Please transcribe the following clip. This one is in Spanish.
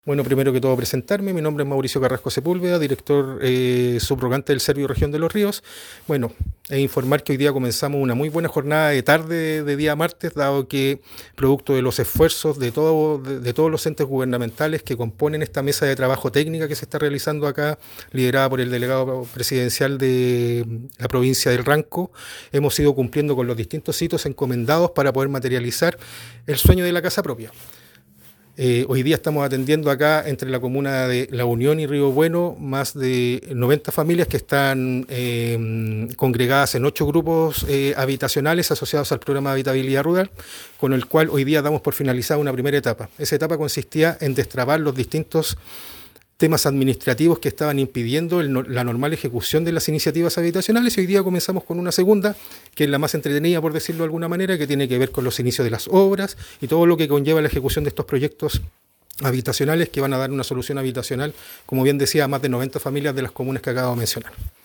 Bueno, primero que todo presentarme, mi nombre es Mauricio Carrasco Sepúlveda, director subrogante del Servio Región de los Ríos. Bueno, informar que hoy día comenzamos una muy buena jornada de tarde de día martes, dado que producto de los esfuerzos de todos los entes gubernamentales que componen esta mesa de trabajo técnica que se está realizando acá, liderada por el delegado presidencial de la provincia del Ranco, hemos ido cumpliendo con los distintos hitos encomendados para poder materializar el sueño de la casa propia. Hoy día estamos atendiendo acá entre la comuna de La Unión y Río Bueno más de 90 familias que están congregadas en 8 grupos habitacionales asociados al programa de habitabilidad rural, con el cual hoy día damos por finalizada una primera etapa. Esa etapa consistía en destrabar los distintos temas administrativos que estaban impidiendo la normal ejecución de las iniciativas habitacionales, y hoy día comenzamos con una segunda, que es la más entretenida, por decirlo de alguna manera, que tiene que ver con los inicios de las obras y todo lo que conlleva la ejecución de estos proyectos habitacionales que van a dar una solución habitacional, como bien decía, a más de 90 familias de las comunas que acabo de mencionar.